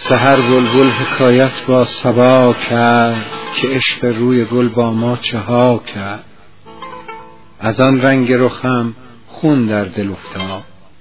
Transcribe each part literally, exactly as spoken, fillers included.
سحر بلبل حکایت با صبا کرد که عشق روی گل با ما چه ها کرد. از آن رنگ رخم خون در دل افتاد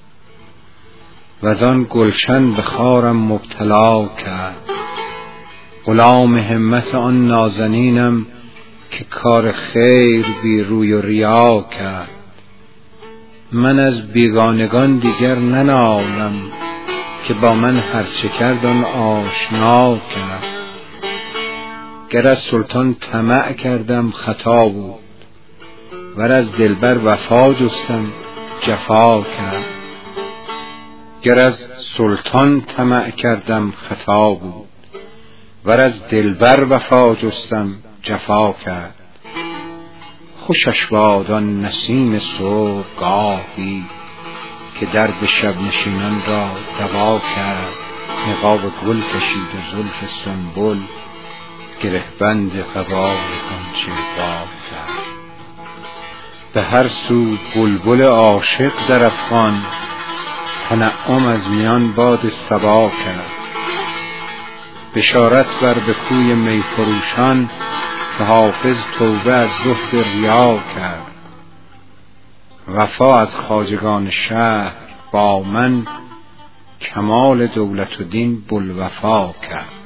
و آن گلشن به خارم مبتلا کرد. غلام همت آن نازنینم که کار خیر بی روی و ریا کرد. من از بیگانگان دیگر ننالم که با من هرچه کرد آن آشنا کرد. گر از سلطان طمع کردم خطا بود ور از دلبر وفا جستم جفا کرد. گر از سلطان طمع کردم خطا بود ور از دلبر وفا جستم جفا کرد. خوشش باد آن نسیم صبحگاهی که درد شب نشینان را دوا کرد. نقاب گل کشید و زلف سنبل گره بند قبای غنچه با کرد. به هر سو بلبل عاشق درافکن تنعم از میان باد صبا کرد. بشارت بر به کوی می فروشان که حافظ توبه از زهد ریا کرد. وفا از خواجگان شهر با من کمال دولت و دین بوالوفا کرد.